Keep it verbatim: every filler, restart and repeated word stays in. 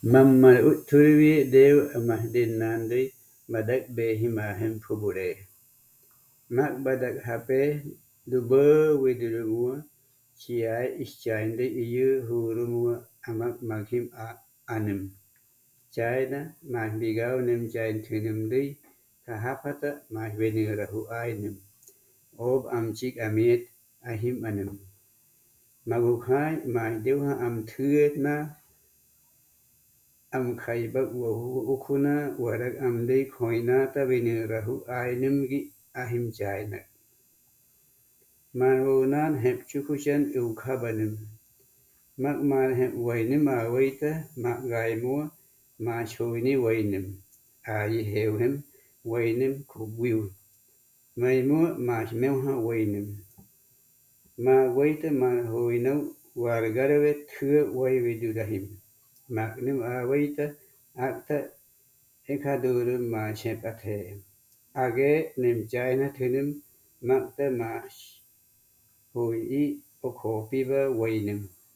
Mamma utturvi dev amahdin nandui badak behi mahem phubure. Mak badak hape duber widurumua chiai ischainde iyu hurumua amak maghim a anim. Chaina mahbigau nim chain thunumdi kahapata mahbeni rahu ainim. Ob amchik amit ahim anim. Magukhai mahdewha am thuet na am khaybak wahu ukuna warak amdi khoina tabini rahu ainimgi ahim chaina. Manunan hep chukushan ukhabanim. Mak man hep wainim awaita mak gaimua ma shoini wainim. Ayi hewhem wainim kubwiu. Maimua ma shmewha wainim. Ma waita ma hoinau wargarawe thua waividurahim. Magnim awaita akta ekaduru ma shepathe. Age nim chaina thunim makta ma hui i okho piba wainim.